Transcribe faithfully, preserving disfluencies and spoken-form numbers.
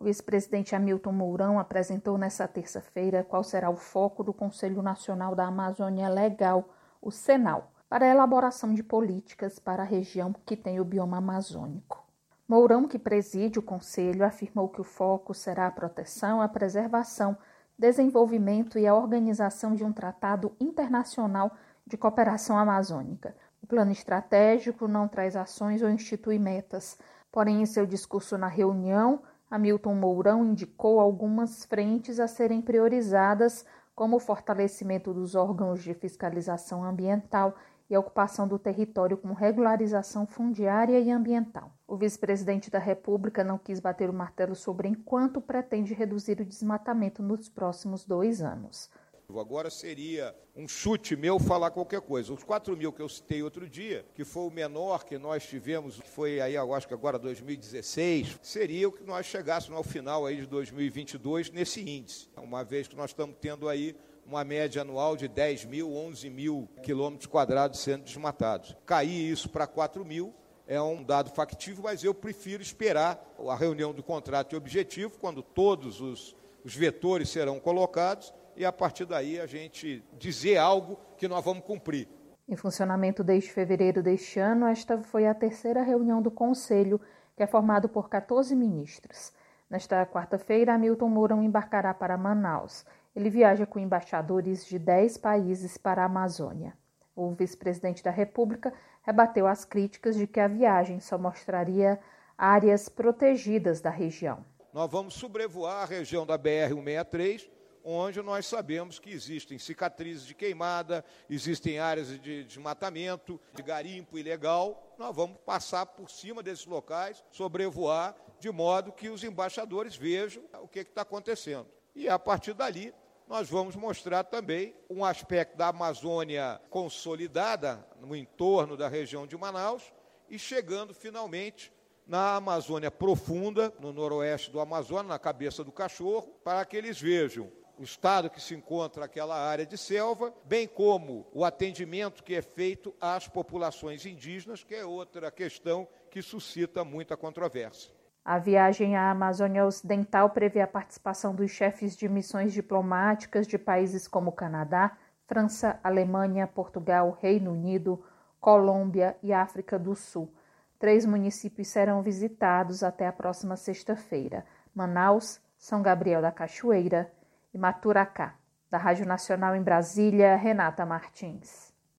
O vice-presidente Hamilton Mourão apresentou nesta terça-feira qual será o foco do Conselho Nacional da Amazônia Legal, o CENAL, para a elaboração de políticas para a região que tem o bioma amazônico. Mourão, que preside o Conselho, afirmou que o foco será a proteção, a preservação, desenvolvimento e a organização de um tratado internacional de cooperação amazônica. O plano estratégico não traz ações ou institui metas, porém, em seu discurso na reunião, Hamilton Mourão indicou algumas frentes a serem priorizadas, como o fortalecimento dos órgãos de fiscalização ambiental e a ocupação do território com regularização fundiária e ambiental. O vice-presidente da República não quis bater o martelo sobre enquanto pretende reduzir o desmatamento nos próximos dois anos. Agora seria um chute meu falar qualquer coisa. Os quatro mil que eu citei outro dia, que foi o menor que nós tivemos, que foi aí, eu acho que agora dois mil e dezesseis, seria o que nós chegássemos ao final aí de dois mil e vinte e dois nesse índice. Uma vez que nós estamos tendo aí uma média anual de dez mil, onze mil quilômetros quadrados sendo desmatados. Cair isso para quatro mil é um dado factível, mas eu prefiro esperar a reunião do contrato de objetivo, quando todos os, os vetores serão colocados, e a partir daí a gente dizer algo que nós vamos cumprir. Em funcionamento desde fevereiro deste ano, esta foi a terceira reunião do Conselho, que é formado por quatorze ministros. Nesta quarta-feira, Hamilton Mourão embarcará para Manaus. Ele viaja com embaixadores de dez países para a Amazônia. O vice-presidente da República rebateu as críticas de que a viagem só mostraria áreas protegidas da região. Nós vamos sobrevoar a região da B R cento e sessenta e três, onde nós sabemos que existem cicatrizes de queimada, existem áreas de desmatamento, de garimpo ilegal. Nós vamos passar por cima desses locais, sobrevoar, de modo que os embaixadores vejam o que está acontecendo. E, a partir dali, nós vamos mostrar também um aspecto da Amazônia consolidada no entorno da região de Manaus e chegando, finalmente, na Amazônia profunda, no noroeste do Amazonas, na cabeça do cachorro, para que eles vejam o estado que se encontra aquela área de selva, bem como o atendimento que é feito às populações indígenas, que é outra questão que suscita muita controvérsia. A viagem à Amazônia Ocidental prevê a participação dos chefes de missões diplomáticas de países como Canadá, França, Alemanha, Portugal, Reino Unido, Colômbia e África do Sul. Três municípios serão visitados até a próxima sexta-feira: Manaus, São Gabriel da Cachoeira e Maturacá. Da Rádio Nacional em Brasília, Renata Martins.